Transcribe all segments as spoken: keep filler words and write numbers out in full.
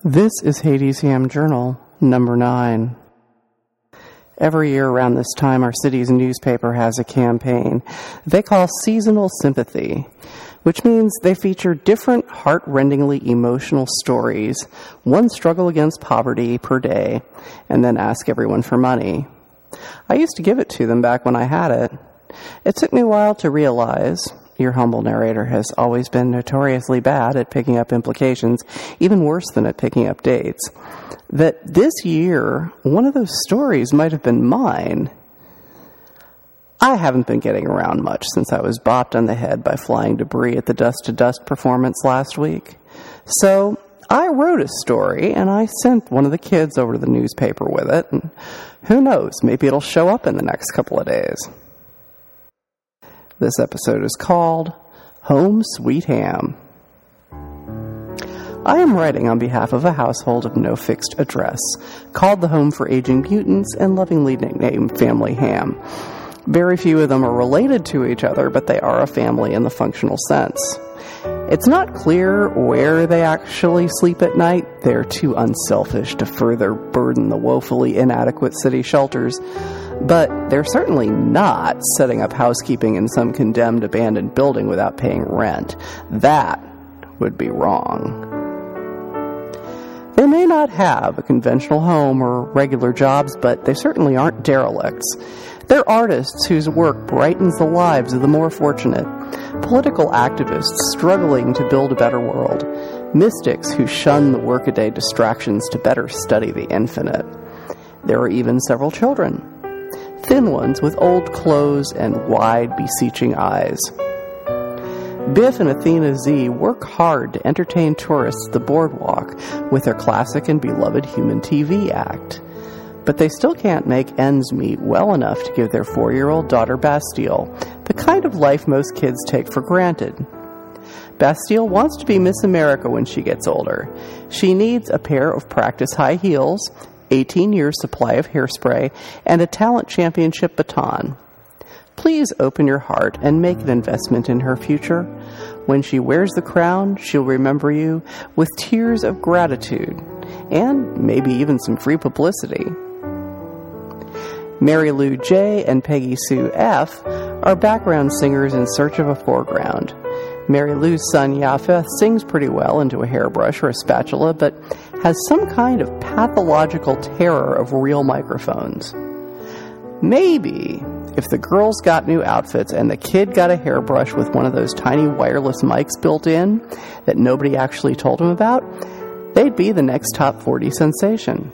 This is Hades Ham Journal, number nine. Every year around this time, our city's newspaper has a campaign they call Seasonal Sympathy, which means they feature different heart-rendingly emotional stories, one struggle against poverty per day, and then ask everyone for money. I used to give it to them back when I had it. It took me a while to realize, your humble narrator has always been notoriously bad at picking up implications, even worse than at picking up dates, that this year, one of those stories might have been mine. I haven't been getting around much since I was bopped on the head by flying debris at the Dust to Dust performance last week. So I wrote a story, and I sent one of the kids over to the newspaper with it, and who knows, maybe it'll show up in the next couple of days. This episode is called Home Sweet Ham. I am writing on behalf of a household of no fixed address, called the Home for Aging Mutants and lovingly nicknamed Family Ham. Very few of them are related to each other, but they are a family in the functional sense. It's not clear where they actually sleep at night. They're too unselfish to further burden the woefully inadequate city shelters. But they're certainly not setting up housekeeping in some condemned abandoned building without paying rent. That would be wrong. They may not have a conventional home or regular jobs, but they certainly aren't derelicts. They're artists whose work brightens the lives of the more fortunate, political activists struggling to build a better world, mystics who shun the workaday distractions to better study the infinite. There are even several children, thin ones with old clothes and wide, beseeching eyes. Biff and Athena Z work hard to entertain tourists at the boardwalk with their classic and beloved human T V act. But they still can't make ends meet well enough to give their four-year-old daughter Bastille the kind of life most kids take for granted. Bastille wants to be Miss America when she gets older. She needs a pair of practice high heels, eighteen years supply of hairspray, and a talent championship baton. Please open your heart and make an investment in her future. When she wears the crown, she'll remember you with tears of gratitude, and maybe even some free publicity. Mary Lou J. and Peggy Sue F. are background singers in search of a foreground. Mary Lou's son Yafeth sings pretty well into a hairbrush or a spatula, but has some kind of pathological terror of real microphones. Maybe if the girls got new outfits and the kid got a hairbrush with one of those tiny wireless mics built in that nobody actually told him about, they'd be the next top forty sensation.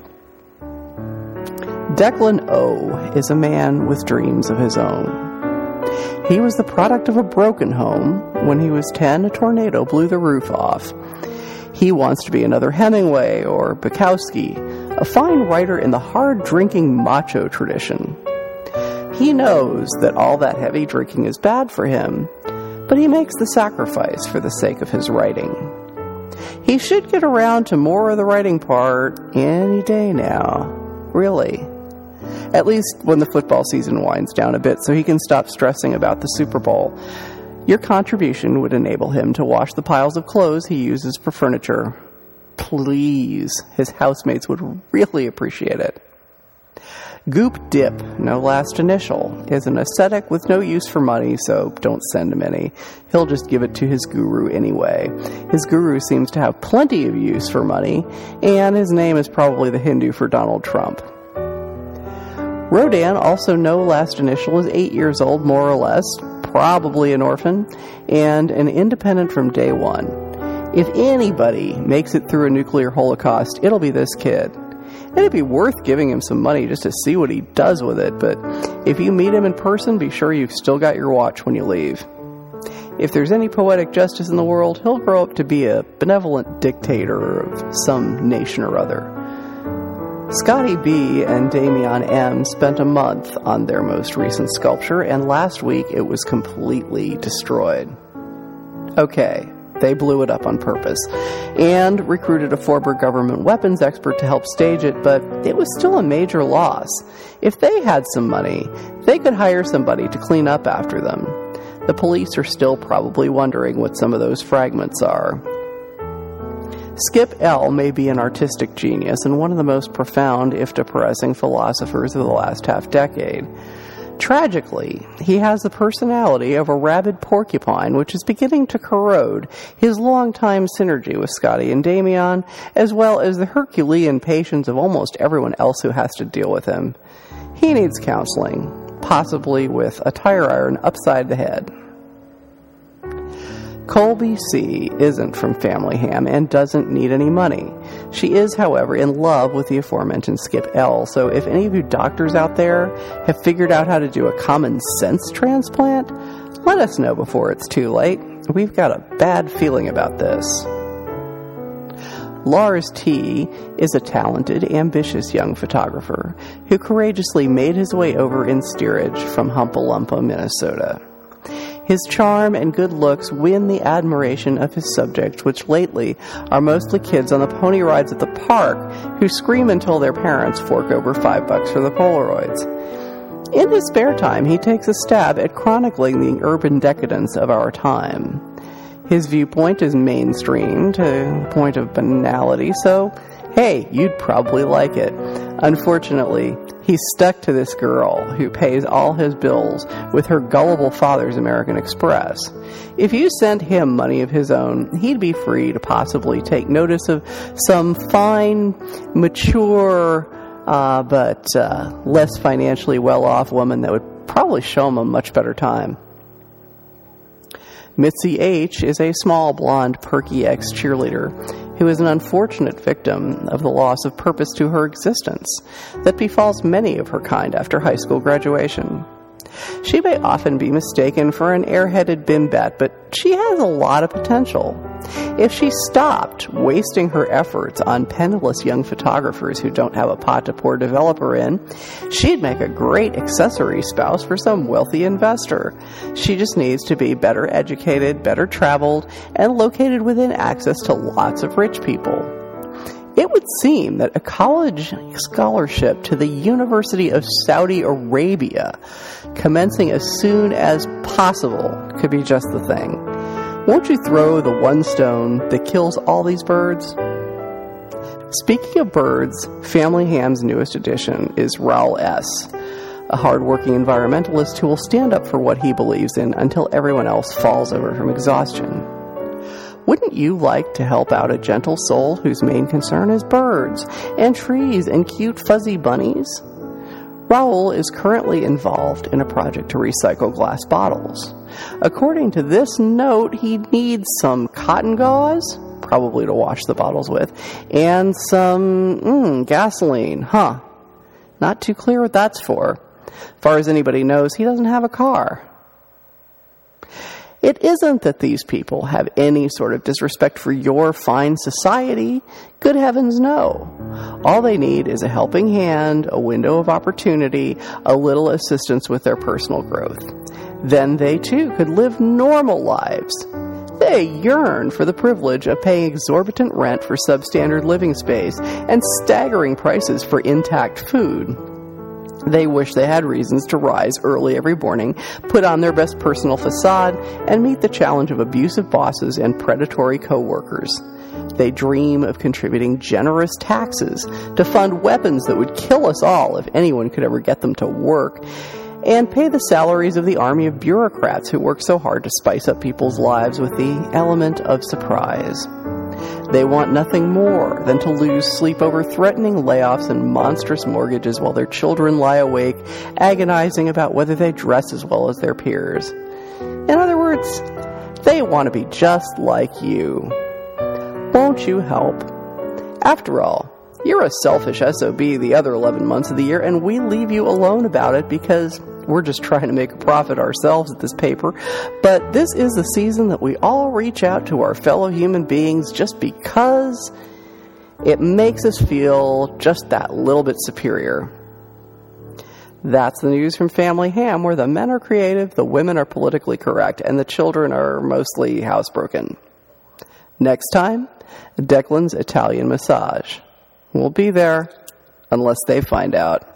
Declan O. is a man with dreams of his own. He was the product of a broken home. When he was ten, a tornado blew the roof off. He wants to be another Hemingway or Bukowski, a fine writer in the hard-drinking macho tradition. He knows that all that heavy drinking is bad for him, but he makes the sacrifice for the sake of his writing. He should get around to more of the writing part any day now. Really. At least when the football season winds down a bit so he can stop stressing about the Super Bowl. Your contribution would enable him to wash the piles of clothes he uses for furniture. Please, his housemates would really appreciate it. Goop Dip, no last initial, is an ascetic with no use for money, so don't send him any. He'll just give it to his guru anyway. His guru seems to have plenty of use for money, and his name is probably the Hindu for Donald Trump. Rodan, also no last initial, is eight years old, more or less, probably an orphan, and an independent from day one. If anybody makes it through a nuclear holocaust, it'll be this kid. And it'd be worth giving him some money just to see what he does with it, but if you meet him in person, be sure you've still got your watch when you leave. If there's any poetic justice in the world, he'll grow up to be a benevolent dictator of some nation or other. Scotty B. and Damian M. spent a month on their most recent sculpture, and last week it was completely destroyed. Okay, they blew it up on purpose, and recruited a former government weapons expert to help stage it, but it was still a major loss. If they had some money, they could hire somebody to clean up after them. The police are still probably wondering what some of those fragments are. Skip L may be an artistic genius and one of the most profound, if depressing, philosophers of the last half-decade. Tragically, he has the personality of a rabid porcupine, which is beginning to corrode his long-time synergy with Scotty and Damian, as well as the Herculean patience of almost everyone else who has to deal with him. He needs counseling, possibly with a tire iron upside the head. Colby C. isn't from Family Ham and doesn't need any money. She is, however, in love with the aforementioned Skip L, so if any of you doctors out there have figured out how to do a common sense transplant, let us know before it's too late. We've got a bad feeling about this. Lars T. is a talented, ambitious young photographer who courageously made his way over in steerage from Humpalumpa, Minnesota. His charm and good looks win the admiration of his subjects, which lately are mostly kids on the pony rides at the park who scream until their parents fork over five bucks for the Polaroids. In his spare time, he takes a stab at chronicling the urban decadence of our time. His viewpoint is mainstream to the point of banality, so hey, you'd probably like it. Unfortunately, he's stuck to this girl who pays all his bills with her gullible father's American Express. If you sent him money of his own, he'd be free to possibly take notice of some fine, mature, uh, but uh, less financially well-off woman that would probably show him a much better time. Mitzi H. is a small, blonde, perky ex-cheerleader who is an unfortunate victim of the loss of purpose to her existence that befalls many of her kind after high school graduation. She may often be mistaken for an airheaded bimbat, but she has a lot of potential. If she stopped wasting her efforts on penniless young photographers who don't have a pot to pour developer in, she'd make a great accessory spouse for some wealthy investor. She just needs to be better educated, better traveled, and located within access to lots of rich people. It would seem that a college scholarship to the University of Saudi Arabia, commencing as soon as possible, could be just the thing. Won't you throw the one stone that kills all these birds? Speaking of birds, Family Ham's newest addition is Raul S., a hardworking environmentalist who will stand up for what he believes in until everyone else falls over from exhaustion. Wouldn't you like to help out a gentle soul whose main concern is birds and trees and cute fuzzy bunnies? Raul is currently involved in a project to recycle glass bottles. According to this note, he needs some cotton gauze, probably to wash the bottles with, and some mm, gasoline. Huh. Not too clear what that's for. As far as anybody knows, he doesn't have a car. It isn't that these people have any sort of disrespect for your fine society. Good heavens, no. All they need is a helping hand, a window of opportunity, a little assistance with their personal growth. Then they, too, could live normal lives. They yearn for the privilege of paying exorbitant rent for substandard living space and staggering prices for intact food. They wish they had reasons to rise early every morning, put on their best personal facade, and meet the challenge of abusive bosses and predatory co-workers. They dream of contributing generous taxes to fund weapons that would kill us all if anyone could ever get them to work, and pay the salaries of the army of bureaucrats who work so hard to spice up people's lives with the element of surprise. They want nothing more than to lose sleep over threatening layoffs and monstrous mortgages while their children lie awake, agonizing about whether they dress as well as their peers. In other words, they want to be just like you. Won't you help? After all, you're a selfish S O B the other eleven months of the year, and we leave you alone about it because we're just trying to make a profit ourselves at this paper. But this is the season that we all reach out to our fellow human beings just because it makes us feel just that little bit superior. That's the news from Family Ham, where the men are creative, the women are politically correct, and the children are mostly housebroken. Next time, Declan's Italian Massage. We'll be there, unless they find out.